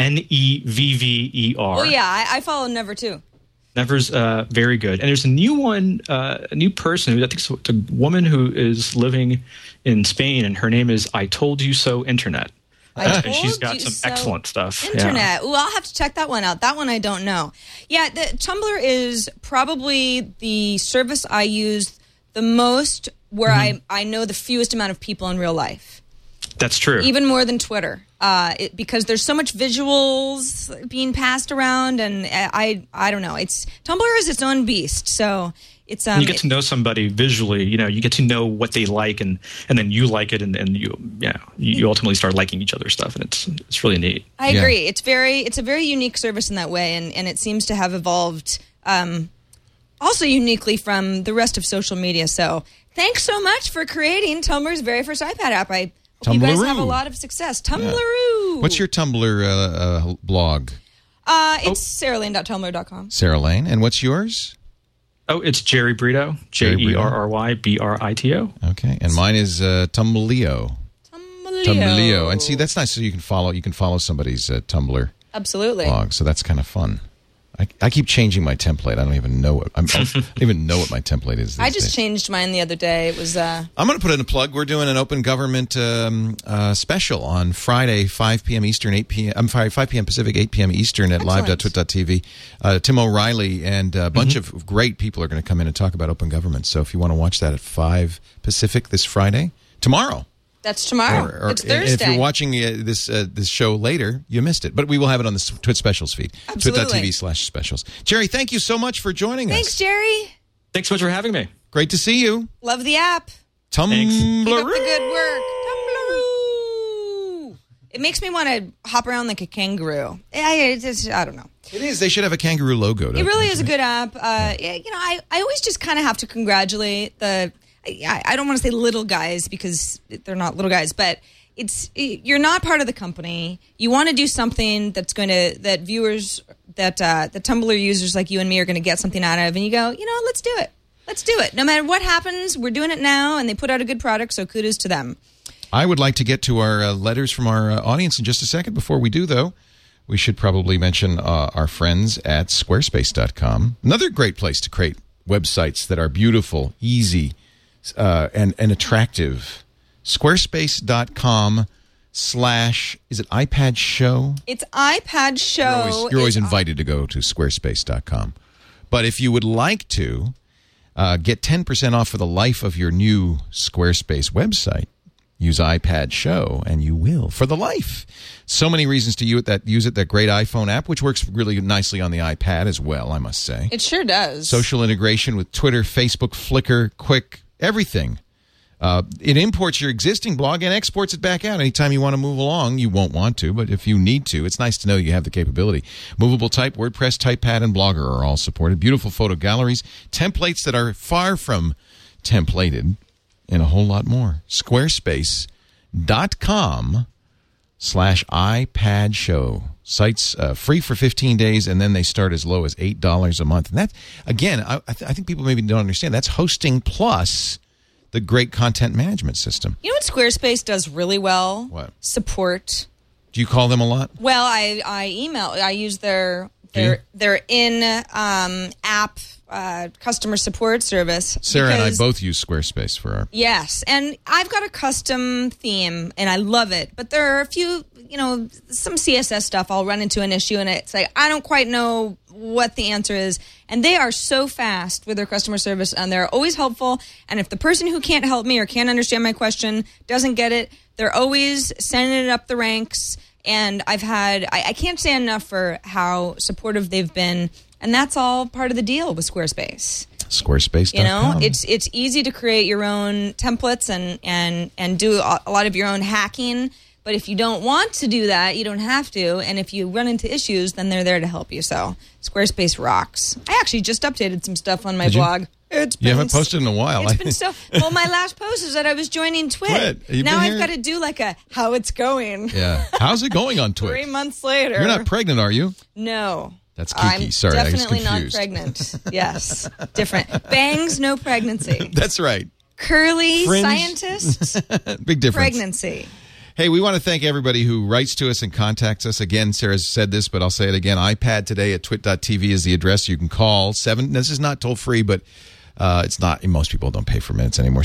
Nevver. Oh yeah, I follow Never too. Never's very good. And there's a new one, a new person who I think it's a woman who is living in Spain, and her name is I Told You So Internet. And she's got some excellent stuff. Internet. Ooh, I'll have to check that one out. That one I don't know. Yeah, Tumblr is probably the service I use the most where I know the fewest amount of people in real life. That's true. Even more than Twitter, because there's so much visuals being passed around, and I don't know. Tumblr is its own beast, so it's you get to know somebody visually. You get to know what they like, and then you like it, and you ultimately start liking each other's stuff, and it's really neat. I agree. It's a very unique service in that way, and it seems to have evolved also uniquely from the rest of social media. So thanks so much for creating Tumblr's very first iPad app. I hope you guys have a lot of success. Tumblroo. Yeah. What's your Tumblr blog? It's saralane.tumblr.com. Sarah Lane. And what's yours? Oh, it's Jerry Brito. JerryBrito. Okay. And mine is Tumbleo. Tumbleo. And see, that's nice. So you can follow somebody's Tumblr blog. So that's kind of fun. I keep changing my template. I don't even know what I don't even know what my template is. I just changed mine the other day. It was. I'm going to put in a plug. We're doing an open government special on Friday, 5 p.m. Eastern, 8 p.m. I'm sorry, 5 p.m. Pacific, 8 p.m. Eastern at live.twit.tv. Tim O'Reilly and a bunch of great people are going to come in and talk about open government. So if you want to watch that at 5 Pacific this Friday, tomorrow. That's tomorrow. It's Thursday. If you're watching this show later, you missed it. But we will have it on the Twit Specials feed. Absolutely. Twit.tv/specials. Jerry, thank you so much for joining us. Thanks, Jerry. Thanks so much for having me. Great to see you. Love the app. Tumblr. Keep up the good work. Tumblr. It makes me want to hop around like a kangaroo. I don't know. It is. They should have a kangaroo logo. It really is a good app. I always just kind of have to congratulate the... I don't want to say little guys because they're not little guys, but you're not part of the company. You want to do something that viewers, that Tumblr users like you and me are going to get something out of, and you go, let's do it. Let's do it. No matter what happens, we're doing it now, and they put out a good product, so kudos to them. I would like to get to our letters from our audience in just a second. Before we do, though, we should probably mention our friends at Squarespace.com. Another great place to create websites that are beautiful, easy, and attractive. Squarespace.com/ is it iPad Show? It's iPad Show. You're always invited to go to squarespace.com. But if you would like to get 10% off for the life of your new Squarespace website, use iPad Show, and you will for the life. So many reasons to use it. That great iPhone app, which works really nicely on the iPad as well, I must say. It sure does. Social integration with Twitter, Facebook, Flickr, Quick, everything. It imports your existing blog and exports it back out anytime you want to move along. You won't want to, but if you need to, it's nice to know you have the capability. Movable type, WordPress, TypePad, and Blogger are all supported. Beautiful photo galleries, templates that are far from templated, and a whole lot more. Squarespace.com/iPad Show. Sites free for 15 days, and then they start as low as $8 a month. And that, again, I think people maybe don't understand. That's hosting plus the great content management system. You know what Squarespace does really well? What? Support. Do you call them a lot? Well, I use their in-app customer support service. Sarah and I both use Squarespace for our... Yes, and I've got a custom theme, and I love it. But there are a few, some CSS stuff I'll run into an issue, and it's like, I don't quite know what the answer is. And they are so fast with their customer service, and they're always helpful. And if the person who can't help me or can't understand my question doesn't get it, they're always sending it up the ranks. And I can't say enough for how supportive they've been. And that's all part of the deal with Squarespace. Squarespace.com. It's easy to create your own templates and do a lot of your own hacking. But if you don't want to do that, you don't have to. And if you run into issues, then they're there to help you. So Squarespace rocks. I actually just updated some stuff on my blog. You haven't posted in a while. It's been so... Well, my last post is that I was joining Twit. Now I've got to do like a how it's going. Yeah. How's it going on Twit? 3 months later. You're not pregnant, are you? No. That's Kiki. I'm Sorry, I was definitely not confused. pregnant. Yes. Different. Bangs, no pregnancy. That's right. Curly Fringe. scientist, Big difference. pregnancy. Hey, we want to thank everybody who writes to us and contacts us. Again, Sarah said this, but I'll say it again. iPad today at twit.tv is the address. You can call. This is not toll free, but it's not. Most people don't pay for minutes anymore.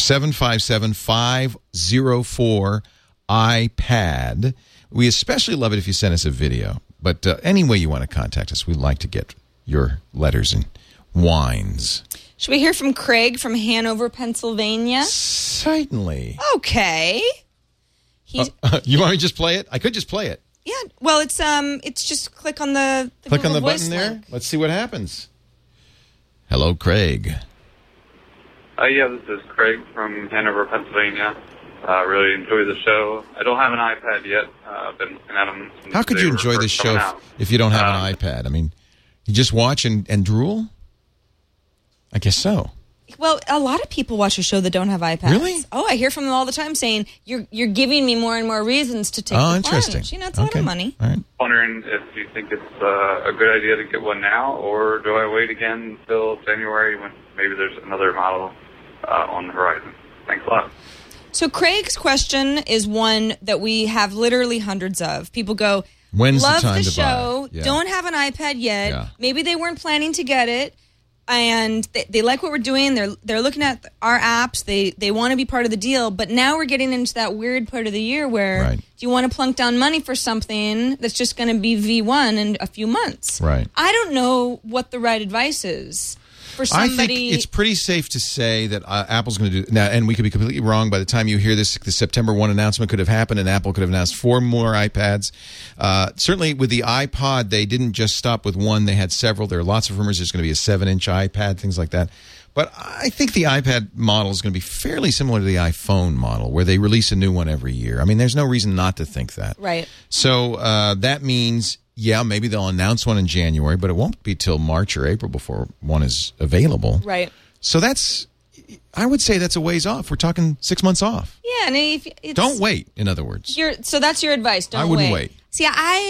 757-504-iPad. We especially love it if you send us a video. But any way you want to contact us, we'd like to get your letters and whines. Should we hear from Craig from Hanover, Pennsylvania? Certainly. Okay. You want me to just play it? I could just play it. Yeah. Well, it's just click on the Click on the voice button there. link. Let's see what happens. Hello, Craig. Yeah, this is Craig from Hanover, Pennsylvania. Really enjoy the show. I don't have an iPad yet. I've been looking at them. How could you enjoy this show if you don't have an iPad? I mean, you just watch and drool? I guess so. Well, a lot of people watch a show that don't have iPads. Really? Oh, I hear from them all the time saying, you're giving me more and more reasons to take the interesting. plunge. You know, it's a lot of money. All right. Wondering if you think it's a good idea to get one now, or do I wait again until January when maybe there's another model on the horizon? Thanks a lot. So Craig's question is one that we have literally hundreds of. People go, When's the love time the to show, buy? Yeah. don't have an iPad yet. Yeah. Maybe they weren't planning to get it. And they like what we're doing. They're looking at our apps. They want to be part of the deal. But now we're getting into that weird part of the year where do you want to plunk down money for something that's just going to be V1 in a few months? Right. I don't know what the right advice is for somebody. I think it's pretty safe to say that Apple's going to do now, and we could be completely wrong. By the time you hear this, the September 1 announcement could have happened, and Apple could have announced 4 more iPads. Certainly, with the iPod, they didn't just stop with one; they had several. There are lots of rumors there's going to be a 7-inch iPad, things like that. But I think the iPad model is going to be fairly similar to the iPhone model, where they release a new one every year. I mean, there's no reason not to think that. Right. So that means, yeah, maybe they'll announce one in January, but it won't be till March or April before one is available. Right. So I would say that's a ways off. We're talking 6 months off. Yeah, and if it's, don't wait. In other words, so that's your advice. Don't I wouldn't wait. See,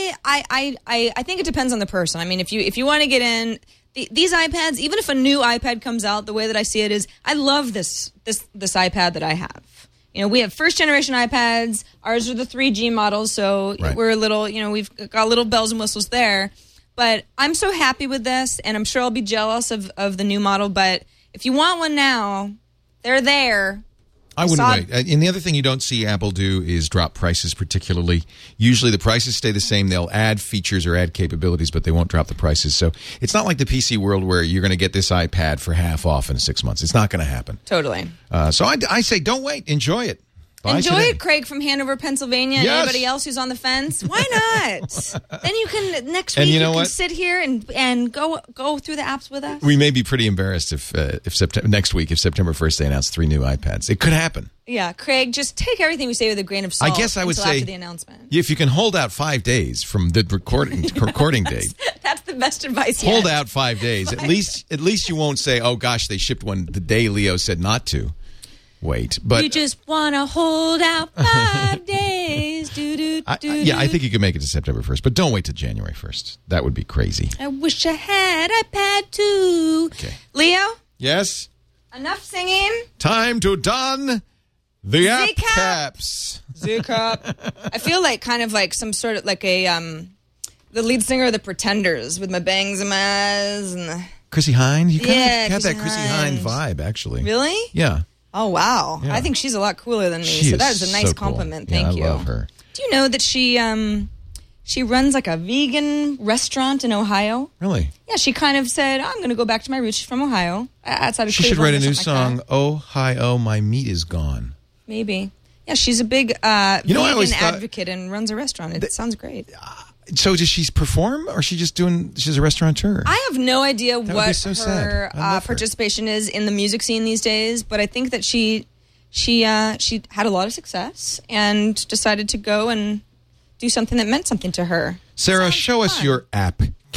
I think it depends on the person. I mean, if you want to get in these iPads, even if a new iPad comes out, the way that I see it is, I love this iPad that I have. You know, we have first generation iPads. Ours are the 3G models, so we're a little, we've got little bells and whistles there. But I'm so happy with this, and I'm sure I'll be jealous of the new model. But if you want one now, they're there. I wouldn't wait. And the other thing you don't see Apple do is drop prices particularly. Usually the prices stay the same. They'll add features or add capabilities, but they won't drop the prices. So it's not like the PC world where you're going to get this iPad for half off in 6 months. It's not going to happen. Totally. So I say don't wait. Enjoy it. Buy Enjoy today. it, Craig from Hanover, Pennsylvania. And anybody else who's on the fence, why not? Then you can next week you know can what? sit here and go through the apps with us. We may be pretty embarrassed if next week, if September 1st they announce 3 new iPads. It could happen. Yeah, Craig, just take everything we say with a grain of salt. I guess I would say after the announcement. If you can hold out 5 days from the recording date, that's the best advice. Hold out 5 days. At least you won't say, "Oh gosh, they shipped one the day Leo said not to." Wait, but you just want to hold out 5 days. I think you can make it to September 1st, but don't wait till January 1st. That would be crazy. I wish I had iPad too. Okay, Leo. Yes. Enough singing. Time to don the app caps. Z-Cap. I feel like kind of like some sort of like a the lead singer of the Pretenders with my bangs and my eyes and Chrissy Hynde. You kind of have Chrissy that Chrissy Hynde vibe, actually. Really? Yeah. Oh, wow. Yeah. I think she's a lot cooler than me, so that is a nice compliment. Cool. Thank you. I love her. Do you know that she runs like a vegan restaurant in Ohio? Really? Yeah, she kind of said, I'm going to go back to my roots. She's from Ohio, outside of She should Cleveland write a or new something song, Ohio, My Meat Is Gone. Maybe. Yeah, she's a big vegan advocate and runs a restaurant. It sounds great. So does she perform, or she's a restaurateur? I have no idea what so her participation is in the music scene these days, but I think that she had a lot of success and decided to go and do something that meant something to her. Sarah, show us your app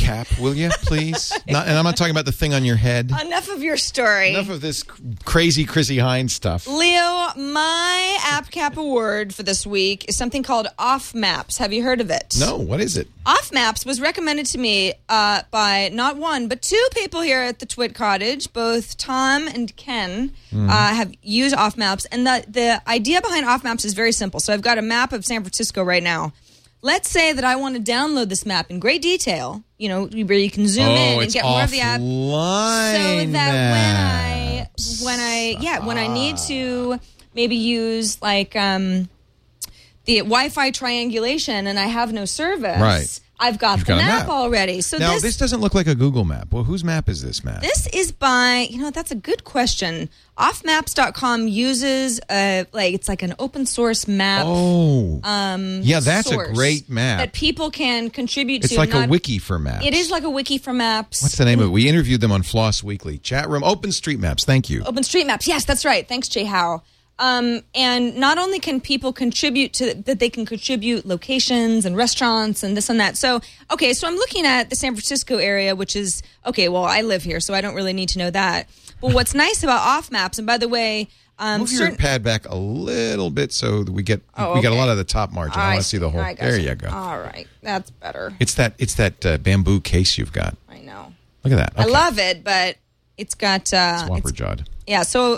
cap, will you, please? And I'm not talking about the thing on your head. Enough of your story. Enough of this crazy Chrissy Hines stuff. Leo, my App Cap award for this week is something called Off Maps. Have you heard of it? No, what is it? Off Maps was recommended to me by not one, but two people here at the Twit Cottage. Both Tom and Ken have used Off Maps. And the idea behind Off Maps is very simple. So I've got a map of San Francisco right now. Let's say that I want to download this map in great detail, where you can zoom in and get more of the app. So that when I need to maybe use like the Wi-Fi triangulation and I have no service, right. I've got the map already. So now, this doesn't look like a Google map. Well, whose map is this map? This is by, that's a good question. Offmaps.com uses, it's like an open source map. Oh. Yeah, that's a great map. That people can contribute to. It's like a wiki for maps. It is like a wiki for maps. What's the name of it? We interviewed them on Floss Weekly. Chat room, OpenStreetMaps. Thank you. OpenStreetMaps. Yes, that's right. Thanks, Jay Howe. And not only can people contribute to that, they can contribute locations and restaurants and this and that. So I'm looking at the San Francisco area, which is, I live here, so I don't really need to know that. But what's nice about Off Maps, and by the way, move your pad back a little bit so that we get a lot of the top margin. I want to see the whole. There you go. All right, that's better. It's that bamboo case you've got. I know. Look at that. Okay. I love it, but it's got swamper jawed. Yeah. So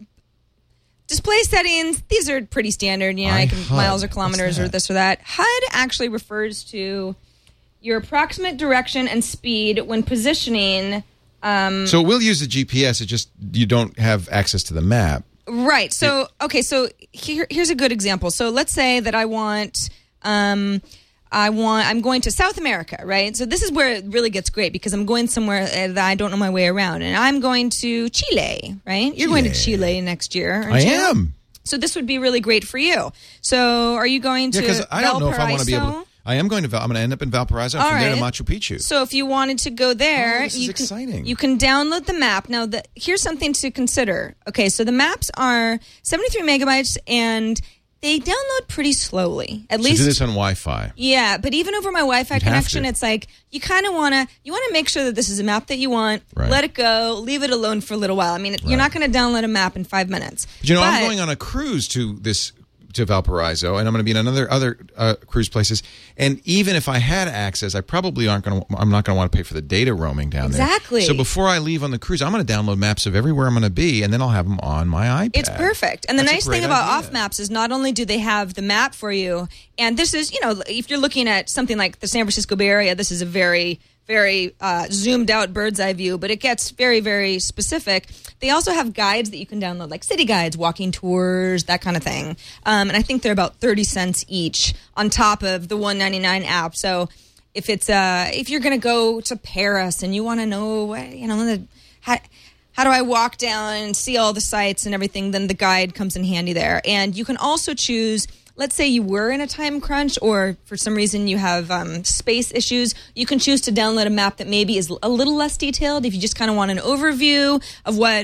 display settings. These are pretty standard. I can miles or kilometers or this or that. HUD actually refers to your approximate direction and speed when positioning. So we'll use the GPS. It just you don't have access to the map. Right. So here's a good example. So let's say that I'm going to South America, right? So this is where it really gets great because I'm going somewhere that I don't know my way around, and I'm going to Chile, right? You're going to Chile next year, aren't you? I am. So this would be really great for you. So are you going to because I don't know if I want to be able to. I am going to. I'm going to end up in Valparaiso and from there to Machu Picchu. So if you wanted to go there, this is exciting. You can download the map. Now, here's something to consider. Okay, so the maps are 73 megabytes, and they download pretty slowly. At least do this on Wi-Fi. Yeah, but even over my Wi-Fi connection, it's like you kind of want to make sure that this is a map that you want. Right. Let it go. Leave it alone for a little while. I mean, you're not going to download a map in 5 minutes. But I'm going on a cruise to Valparaiso, and I'm going to be in other cruise places. And even if I had access, I'm not going to want to pay for the data roaming down there. Exactly. So before I leave on the cruise, I'm going to download maps of everywhere I'm going to be, and then I'll have them on my iPad. It's perfect. And the nice thing about Off Maps is not only do they have the map for you, and this is, if you're looking at something like the San Francisco Bay Area, this is a very zoomed out bird's eye view, but it gets very, very specific. They also have guides that you can download, like city guides, walking tours, that kind of thing. And I think they're about 30 cents each on top of the $1.99 app. So if you're going to go to Paris and you want to know, how do I walk down and see all the sights and everything, then the guide comes in handy there. And you can also choose. Let's say you were in a time crunch or for some reason you have space issues, you can choose to download a map that maybe is a little less detailed if you just kind of want an overview of what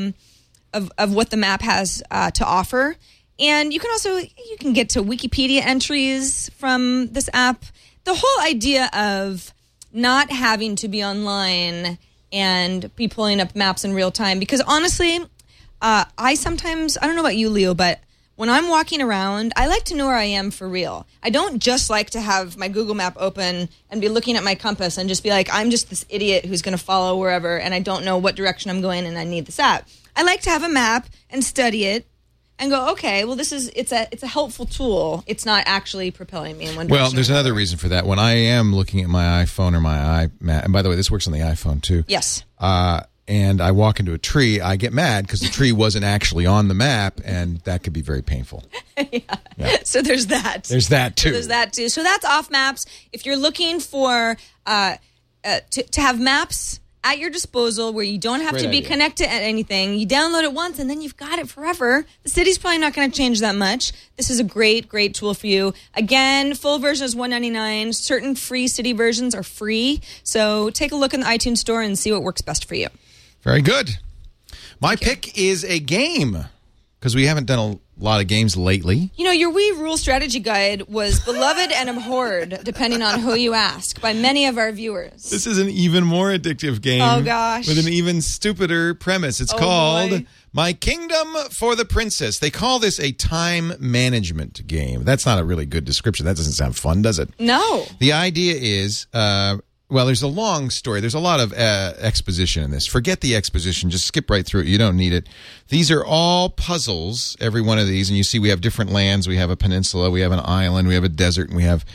of what the map has to offer. And you can get to Wikipedia entries from this app. The whole idea of not having to be online and be pulling up maps in real time, because honestly, I don't know about you, Leo, but when I'm walking around, I like to know where I am for real. I don't just like to have my Google map open and be looking at my compass and just be like, I'm just this idiot who's going to follow wherever and I don't know what direction I'm going and I need this app. I like to have a map and study it and go, okay, well, it's a helpful tool. It's not actually propelling me in one direction. Well, there's another reason for that. When I am looking at my iPhone or my iMac, and by the way, this works on the iPhone too. Yes. And I walk into a tree, I get mad because the tree wasn't actually on the map, and that could be very painful. Yeah. So there's that. There's that, too. So that's Off Maps. If you're looking for to have maps at your disposal where you don't have to be connected at anything, you download it once, and then you've got it forever. The city's probably not going to change that much. This is a great, great tool for you. Again, full version is $1.99. Certain free city versions are free. So take a look in the iTunes store and see what works best for you. Very good. My pick is a game because we haven't done a lot of games lately. You know, your Wii Rule Strategy Guide was beloved and abhorred, depending on who you ask, by many of our viewers. This is an even more addictive game. Oh, gosh. With an even stupider premise. It's called boy. My Kingdom for the Princess. They call this a time management game. That's not a really good description. That doesn't sound fun, does it? No. The idea is, well, there's a long story. There's a lot of exposition in this. Forget the exposition. Just skip right through it. You don't need it. These are all puzzles, every one of these. And you see we have different lands. We have a peninsula. We have an island. We have a desert. And we have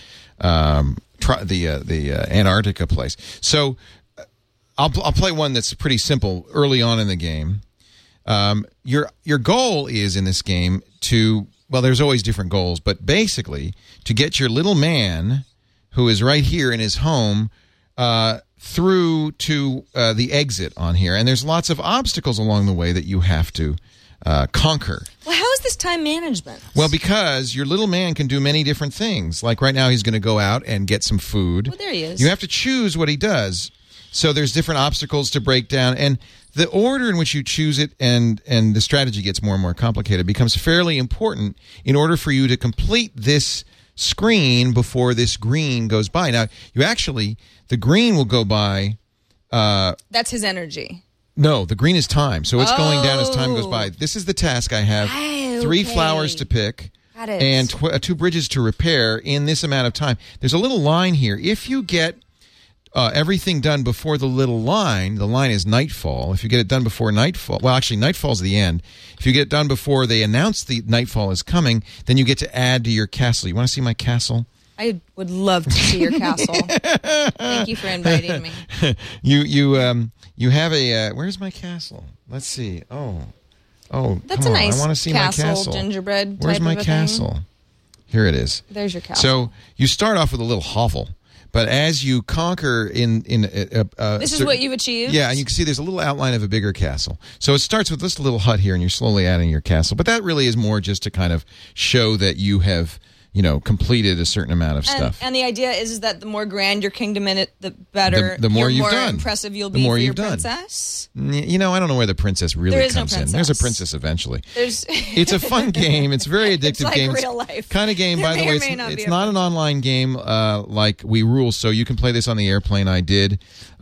the Antarctica place. So I'll play one that's pretty simple early on in the game. Your goal is in this game to, well, there's always different goals, but basically to get your little man who is right here in his home through to the exit on here. And there's lots of obstacles along the way that you have to conquer. Well, how is this time management? Well, because your little man can do many different things. Like right now he's going to go out and get some food. Well, there he is. You have to choose what he does. So there's different obstacles to break down. And the order in which you choose it and the strategy gets more and more complicated becomes fairly important in order for you to complete this screen before this green goes by. Now, the green will go by. That's his energy. No, the green is time. So it's going down as time goes by. This is the task I have. 3 flowers to pick. Got it. And 2 bridges to repair in this amount of time. There's a little line here. If you get everything done before the little line, the line is nightfall. If you get it done before nightfall, well, actually, nightfall's the end. If you get it done before they announce the nightfall is coming, then you get to add to your castle. You want to see my castle? I would love to see your castle. Thank you for inviting me. You have a where's my castle? Let's see. Oh, that's come a on. nice I want to see my castle. Gingerbread. Where's type my of a castle? Thing. Here it is. There's your castle. So you start off with a little hovel. But as you conquer this is what you've achieved? Yeah, and you can see there's a little outline of a bigger castle. So it starts with this little hut here, and you're slowly adding your castle. But that really is more just to kind of show that you have, completed a certain amount of stuff. And the idea is that the more grand your kingdom in it, the better. The more you've more done. Impressive you'll The be more for your you've done. princess. I don't know where the princess really There is no comes in. princess. There's a princess eventually. It's a fun game. It's a very addictive it's like game. real life. Kind of game, by the There way. may or may not It's be not an online game like Wii Rule, so you can play this on the airplane. I did.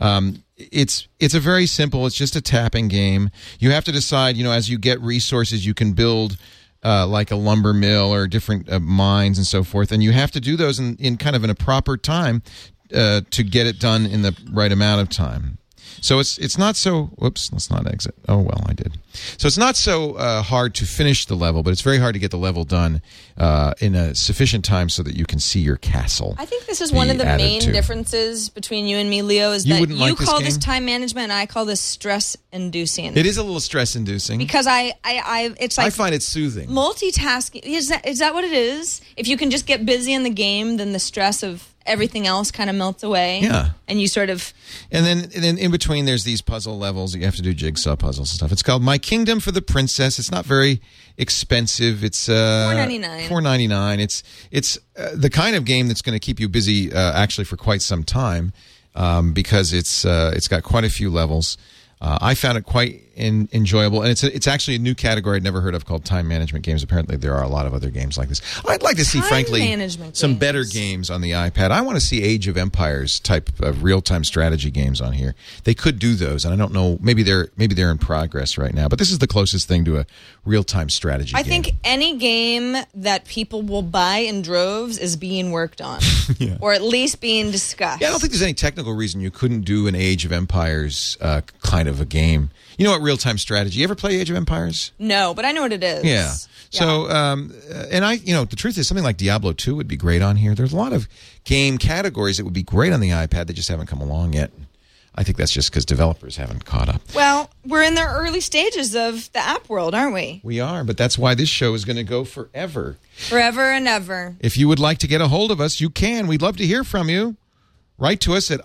It's a very simple. It's just a tapping game. You have to decide. As you get resources, you can build. Like a lumber mill or different mines and so forth. And you have to do those in kind of in a proper time to get it done in the right amount of time. So it's not so, whoops, let's not exit. Oh, well, I did. So it's not so hard to finish the level, but it's very hard to get the level done in a sufficient time so that you can see your castle. I think this is one of the main to. differences between you and me, Leo, is You that wouldn't you like this call this game? time management and I call this stress-inducing. It is a little stress-inducing. Because it's like I find it soothing. multitasking. Is that what it is? If you can just get busy in the game, then the stress of everything else kind of melts away. Yeah. And you sort of... And then in between, there's these puzzle levels. You have to do jigsaw puzzles and stuff. It's called My Kingdom for the Princess. It's not very expensive. It's $4.99. $4.99. It's the kind of game that's going to keep you busy actually for quite some time because it's got quite a few levels. I found it quite enjoyable, and it's actually a new category I'd never heard of called time management games. Apparently, there are a lot of other games like this. I'd like to see, frankly, some better games on the iPad. I want to see Age of Empires type of real-time strategy games on here. They could do those, and I don't know. Maybe they're in progress right now, but this is the closest thing to a real-time strategy game. I think any game that people will buy in droves is being worked on, or at least being discussed. Yeah, I don't think there's any technical reason you couldn't do an Age of Empires kind of a game. You know what real-time strategy? You ever play Age of Empires? No, but I know what it is. Yeah. So, and the truth is something like Diablo 2 would be great on here. There's a lot of game categories that would be great on the iPad that just haven't come along yet. I think that's just because developers haven't caught up. Well, we're in the early stages of the app world, aren't we? We are, but that's why this show is going to go forever. Forever and ever. If you would like to get a hold of us, you can. We'd love to hear from you. Write to us at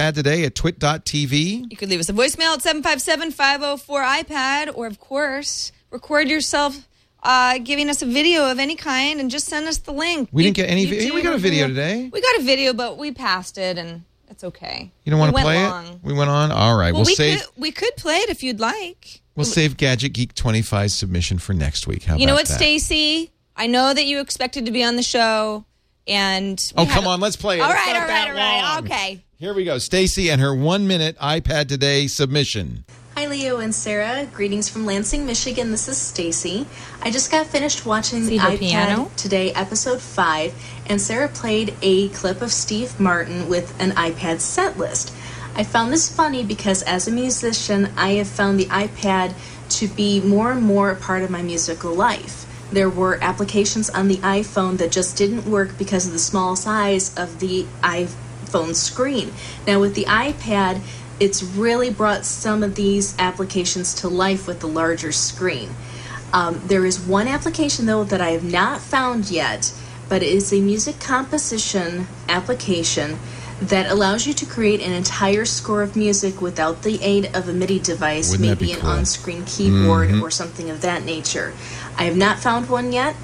iPadtoday@twit.tv. You could leave us a voicemail at 757-504-iPad, or, of course, record yourself giving us a video of any kind and just send us the link. We didn't get any video. We got a video today. We got a video, but we passed it, and it's okay. You don't want to play long. it? We went on? All right. Well, we'll save. We could play it if you'd like. We'll save Gadget Geek 25's submission for next week. How You know about what, that? Stacey? I know that you expected to be on the show, and come on, let's play it. All It's right, not all that right. long. Okay. Here we go. Stacey and her 1-minute iPad Today submission. Hi, Leo and Sarah. Greetings from Lansing, Michigan. This is Stacy. I just got finished watching See the her iPad piano? Today, episode 5, and Sarah played a clip of Steve Martin with an iPad set list. I found this funny because as a musician, I have found the iPad to be more and more a part of my musical life. There were applications on the iPhone that just didn't work because of the small size of the iPhone screen. Now with the iPad, it's really brought some of these applications to life with the larger screen. There is one application, though, that I have not found yet, but it is a music composition application that allows you to create an entire score of music without the aid of a MIDI device, Wouldn't that maybe be an cool? on-screen keyboard or something of that nature. I have not found one yet.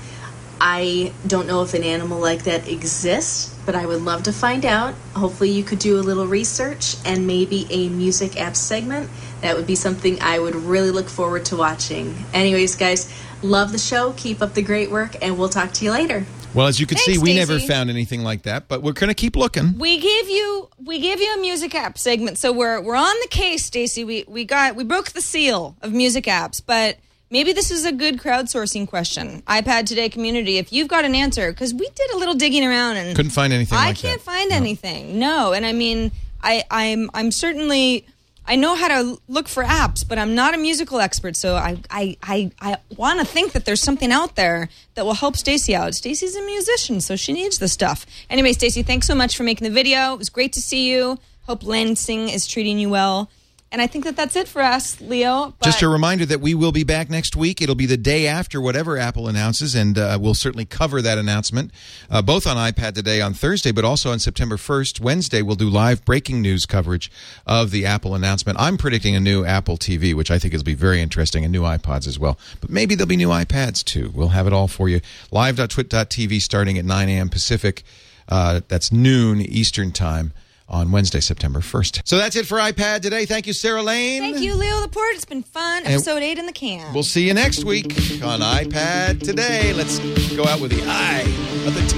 I don't know if an animal like that exists, but I would love to find out. Hopefully you could do a little research and maybe a music app segment. That would be something I would really look forward to watching. Anyways, guys, love the show. Keep up the great work, and we'll talk to you later. Well, as you can Thanks, see, we never Stacey. found anything like that, but we're going to keep looking. We gave you a music app segment, so we're on the case, Stacey. We broke the seal of music apps, but maybe this is a good crowdsourcing question. iPad Today community, if you've got an answer, because we did a little digging around and Couldn't find anything I like that. can't find anything. No, and I mean, I'm certainly. I know how to look for apps, but I'm not a musical expert, so I want to think that there's something out there that will help Stacey out. Stacey's a musician, so she needs the stuff. Anyway, Stacey, thanks so much for making the video. It was great to see you. Hope Lansing is treating you well. And I think that that's it for us, Leo. But Just a reminder that we will be back next week. It'll be the day after whatever Apple announces, and we'll certainly cover that announcement, both on iPad Today on Thursday, but also on September 1st, Wednesday, we'll do live breaking news coverage of the Apple announcement. I'm predicting a new Apple TV, which I think will be very interesting, and new iPods as well. But maybe there'll be new iPads, too. We'll have it all for you. Live.twit.tv starting at 9 a.m. Pacific. That's noon Eastern Time on Wednesday, September 1st. So that's it for iPad Today. Thank you, Sarah Lane. thank you, Leo Laporte. It's been fun. Episode 8 in the can. We'll see you next week on iPad Today. Let's go out with the eye of the